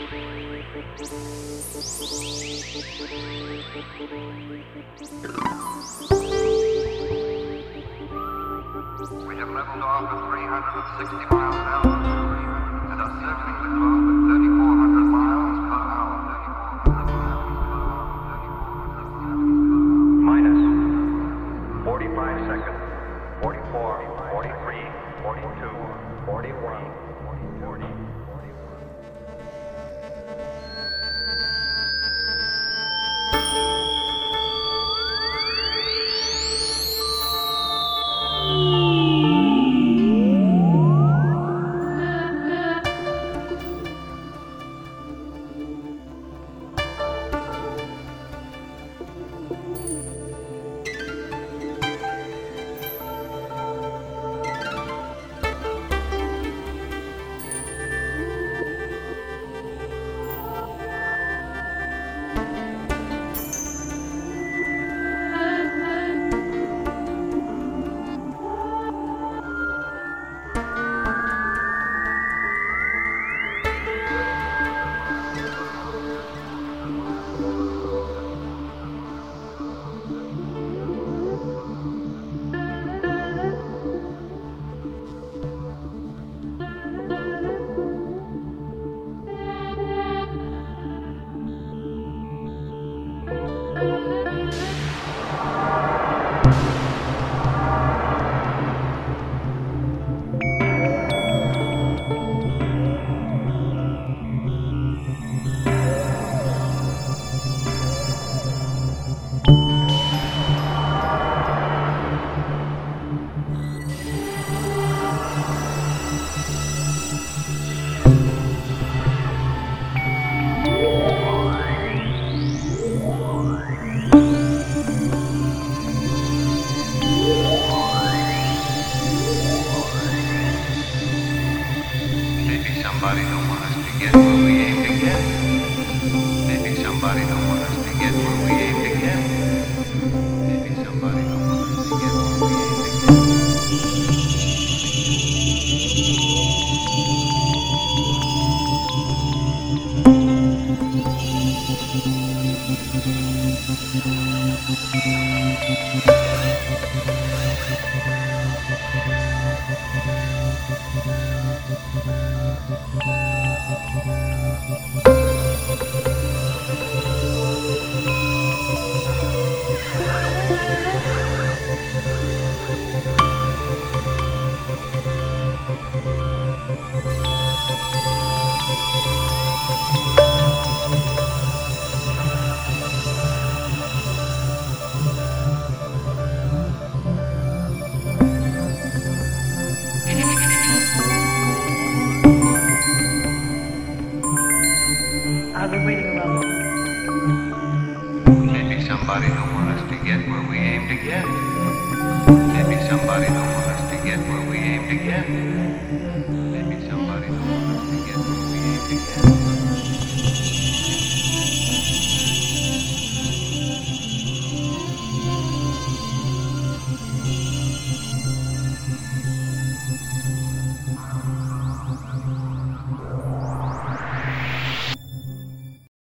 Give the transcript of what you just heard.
We have leveled off at 360 miles an hour and are circling the globe at 3,400 miles per hour. Minus 45 seconds. 44, 43, 42, 41, 40. Somebody don't want us to get where we aim to get. Maybe somebody don't want us to get where we aim to get. Maybe somebody don't want us to get where we aim to get. I've been waiting around. Maybe somebody don't want us to get where we aim to get.